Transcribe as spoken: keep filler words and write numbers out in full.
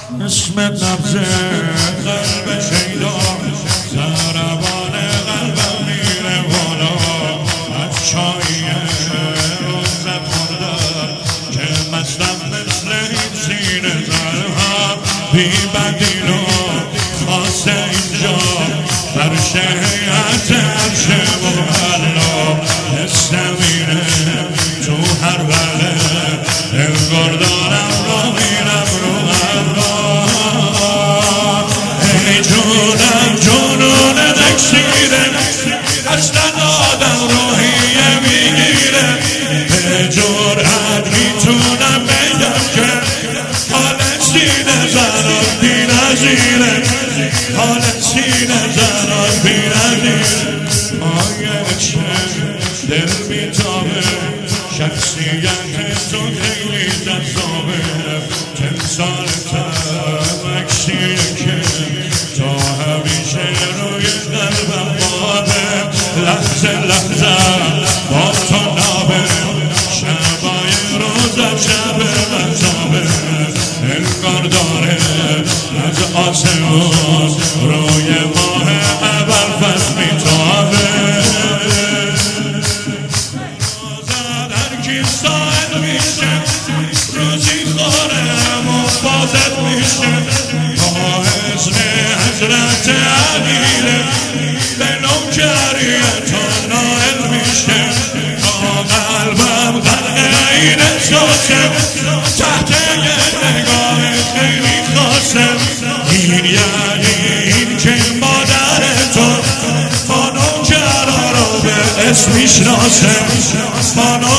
اسم نبض قلب شیدا ضربان قلبم میره بالا از چایی روز خوردم که مستم مثل این سینه زرهم بی بدیل و خاصه اینجا فرش حیعت عرش محلا نستمینه تو هر بله انگار دارم رو میرم رو ای جونم جنون نکشیره اصلا آدم روحیه میگیره به جرأت میتونم بگم که حال سینه زنان بی نظیره حال سینه زنان بی نظیره آیه چه دل میتابه شخصیت تو خیلی جذابه تمثال تمکشیه که تا همیشه روی قلبم باده لحظه لحظه با تو نابه شبای روزم شب مذابه انگار داره از آسمون روی ماه ابرفز میتابه ساعت میشه روزی خورم و بازت میشه با حسن حضرت علیه به نوکری تو نائل میشه با قلبم غرق این احساسه تحت یه نگاه خیلی خاصه این یعنی این که مادر تو با نوکرا رو به اسم میشناسه